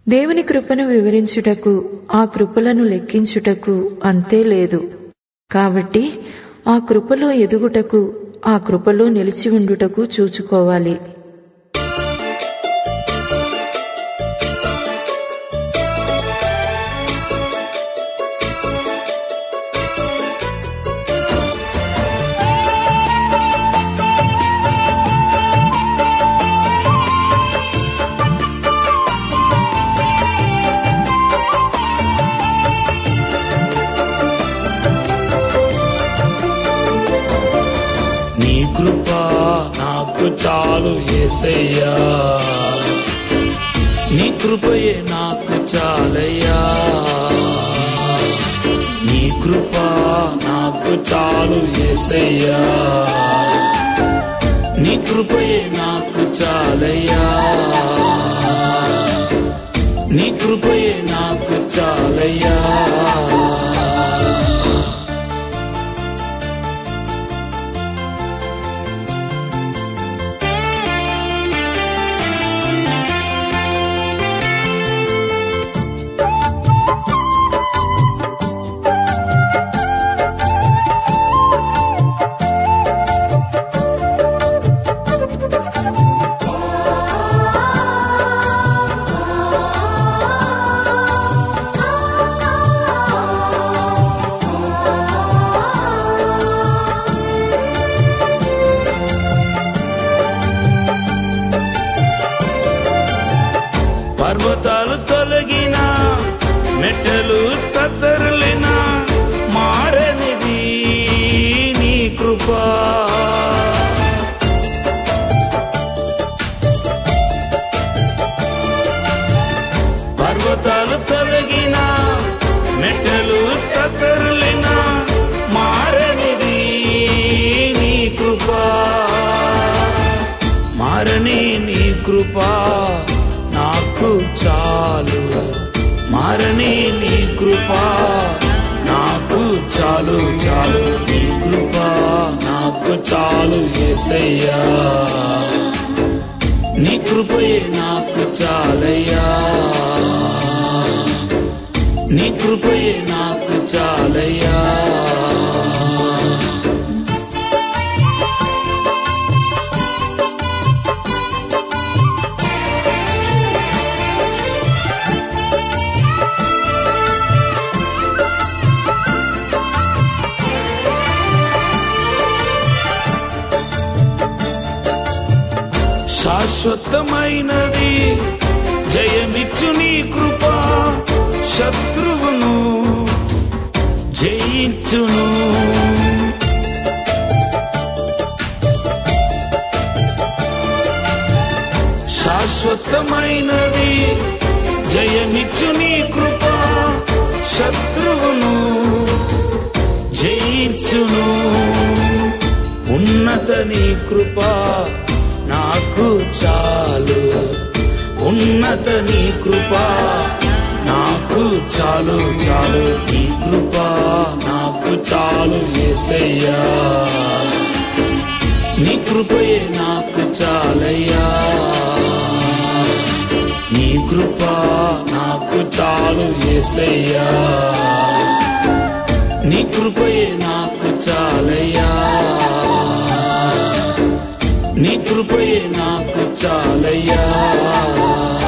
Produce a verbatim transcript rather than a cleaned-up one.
దేవుని కృపను వివరించుటకు, ఆ కృపలను లెక్కించుటకు అంతే లేదు. కాబట్టి ఆ కృపలో ఎదుగుటకు, ఆ కృపలో నిలిచి ఉండుటకు చూచుకోవాలి. నీ కృప నాకు చాలు యేసయ్యా, నీ కృపయే నాకు చాలయ్యా. నీ కృప నాకు చాలు యేసయ్యా, నీ కృపయే నాకు చాలయ్యా. నీ కృపయే నాకు చాలయ్యా. పర్వతాలు తొలగిన, మెట్టలు తత్తరులిన, మారనిది నీ కృప. పర్వతాలు తొలగిన, మెట్టలు తత్తరులిన, మారనిది నీ కృప. మారని నీ కృప నాకు చాలు, మారని నీ కృప నాకు చాలు చాలు. నీ కృప నాకు చాలు యేసయ్యా, నీ కృపయే నాకు చాలయ్యా. నీ కృపయే నాకు చాలయ్యా. శాశ్వతమైనది జయమిచ్చు నీ కృప, శత్రువును జయించును. శాశ్వతమైనది జయమిచ్చు నీ కృప, శత్రువును జయించును. ఉన్నత నీ కృప నాకు చాలు, ఉన్నత నీ కృప నాకు చాలు చాలు. నీ కృప నాకు చాలు యేసయ్యా, నీ కృపయే నాకు చాలయ్యా. నీ కృప నాకు చాలు యేసయ్యా, నీ కృపయే నాకు చాలయ్యా. నీ కృపయే నాకు చాలయ్యా.